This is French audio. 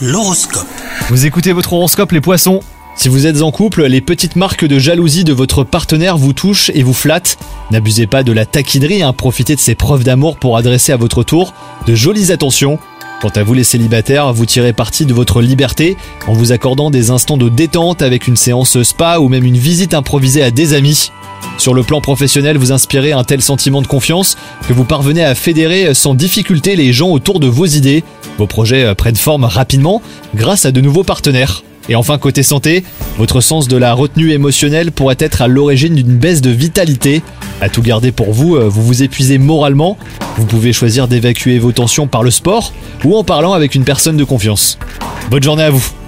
L'horoscope. Vous écoutez votre horoscope les poissons. Si vous êtes en couple, les petites marques de jalousie de votre partenaire vous touchent et vous flattent. N'abusez pas de la taquinerie, profitez de ces preuves d'amour pour adresser à votre tour de jolies attentions. Quant à vous les célibataires, vous tirez parti de votre liberté en vous accordant des instants de détente avec une séance spa ou même une visite improvisée à des amis. Sur le plan professionnel, vous inspirez un tel sentiment de confiance que vous parvenez à fédérer sans difficulté les gens autour de vos idées. Vos projets prennent forme rapidement grâce à de nouveaux partenaires. Et enfin, côté santé, votre sens de la retenue émotionnelle pourrait être à l'origine d'une baisse de vitalité. À tout garder pour vous, vous vous épuisez moralement. Vous pouvez choisir d'évacuer vos tensions par le sport ou en parlant avec une personne de confiance. Bonne journée à vous!